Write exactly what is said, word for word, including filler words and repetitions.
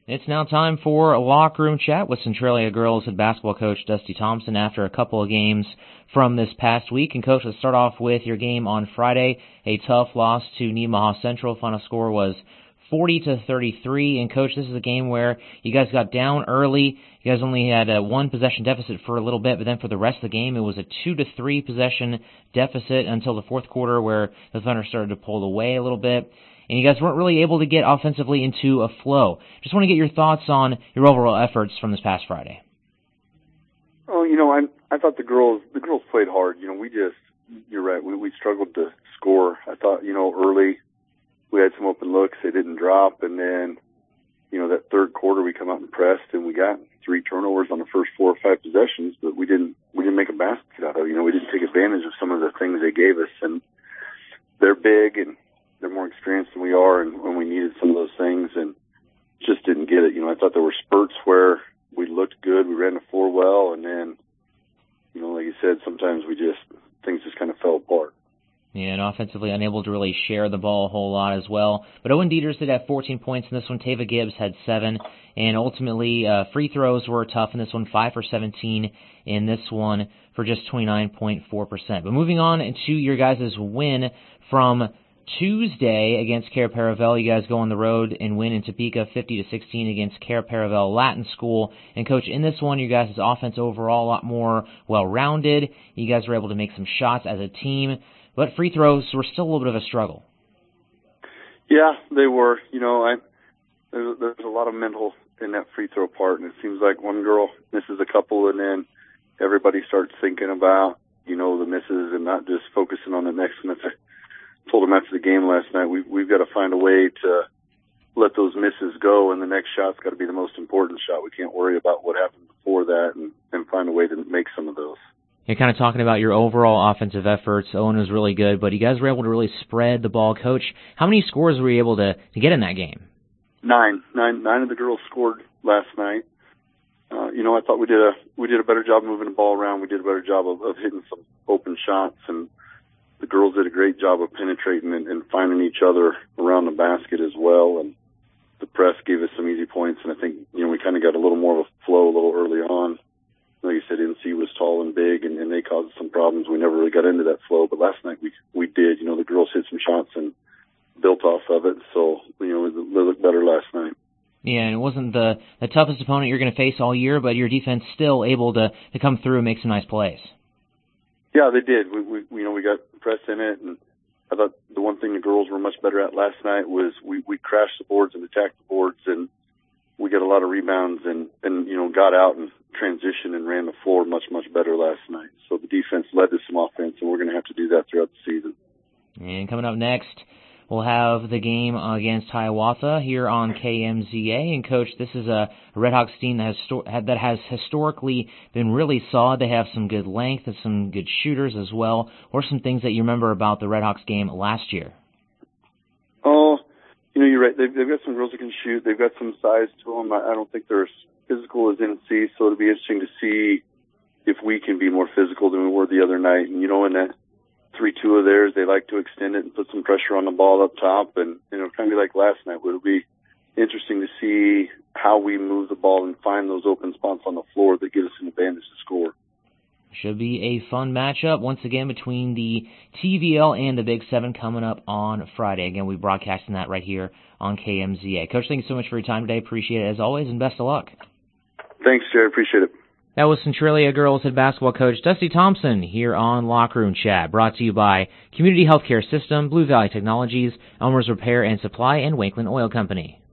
It's now time for a locker room chat with Centralia girls head basketball coach Dusty Thompson after a couple of games from this past week. And coach, let's start off with your game on Friday, a tough loss to Nemaha Central. Final score was forty to thirty-three. And coach, this is a game where you guys got down early. You guys only had a one possession deficit for a little bit, but then for the rest of the game, it was a two to three possession deficit until the fourth quarter, where the Thunder started to pull away a little bit. And you guys weren't really able to get offensively into a flow. Just want to get your thoughts on your overall efforts from this past Friday. Oh, you know, I I thought the girls the girls played hard. You know, we just you're right. We we struggled to score. I thought, you know, early we had some open looks. They didn't drop, and then you know that third quarter we come out and pressed, and we got three turnovers on the first four or five possessions, but we didn't we didn't make a basket out of it. You know, we didn't take advantage of some of the things they gave us, and they're big and they're more experienced than we are, and when we needed some of those things and just didn't get it. You know, I thought there were spurts where we looked good, we ran the floor well, and then, you know, like you said, sometimes we just, things just kind of fell apart. Yeah, and offensively unable to really share the ball a whole lot as well. But Owen Dieters did have fourteen points in this one. Tava Gibbs had seven. And ultimately, uh, free throws were tough in this one, five for seventeen in this one for just twenty-nine point four percent. But moving on to your guys' win from Tuesday against Cair Paravel, you guys go on the road and win in Topeka fifty to sixteen against Cair Paravel Latin School. And coach, in this one, you guys' offense overall a lot more well-rounded. You guys were able to make some shots as a team, but free throws were still a little bit of a struggle. Yeah, they were. You know, I there's, there's a lot of mental in that free throw part, and it seems like one girl misses a couple, and then everybody starts thinking about, you know, the misses and not just focusing on the next one. That's a told him after the game last night, we, we've got to find a way to let those misses go, and the next shot's got to be the most important shot. We can't worry about what happened before that, and, and find a way to make some of those. You're kind of talking about your overall offensive efforts. Owen was really good, but you guys were able to really spread the ball. Coach, how many scores were you able to, to get in that game? Nine. Nine. Nine of the girls scored last night. Uh, you know, I thought we did a we did a better job moving the ball around. We did a better job of, of hitting some open shots, and the girls did a great job of penetrating and, and finding each other around the basket as well. And the press gave us some easy points. And I think, you know, we kind of got a little more of a flow a little early on. Like you said, N C was tall and big, and, and they caused some problems. We never really got into that flow. But last night we we did. You know, the girls hit some shots and built off of it. So, you know, they looked better last night. Yeah, and it wasn't the, the toughest opponent you're going to face all year, but your defense still able to, to come through and make some nice plays. Yeah, they did. We, we, you know, we got pressed in it, and I thought the one thing the girls were much better at last night was we, we crashed the boards and attacked the boards, and we got a lot of rebounds and, and, you know, got out and transitioned and ran the floor much, much better last night. So the defense led to some offense, and we're going to have to do that throughout the season. And coming up next, we'll have the game against Hiawatha here on K M Z A. And, Coach, this is a Red Hawks team that has, that has historically been really solid. They have some good length and some good shooters as well. What are some things that you remember about the Red Hawks game last year? Oh, you know, you're right. They've, they've got some girls that can shoot. They've got some size to them. I, I don't think they're as physical as N C, so it'll be interesting to see if we can be more physical than we were the other night. And, you know, in that three two of theirs, they like to extend it and put some pressure on the ball up top, and you know, kind of be like last night. It'll be interesting to see how we move the ball and find those open spots on the floor that give us an advantage to score. Should be a fun matchup once again between the T V L and the Big Seven coming up on Friday. Again, we'll be broadcasting that right here on K M Z A. Coach, thank you so much for your time today. Appreciate it as always, and best of luck. Thanks, Jared. Appreciate it. That was Centralia girls head basketball coach Dusty Thompson here on Locker Room Chat, brought to you by Community Healthcare System, Blue Valley Technologies, Elmer's Repair and Supply, and Wakeland Oil Company.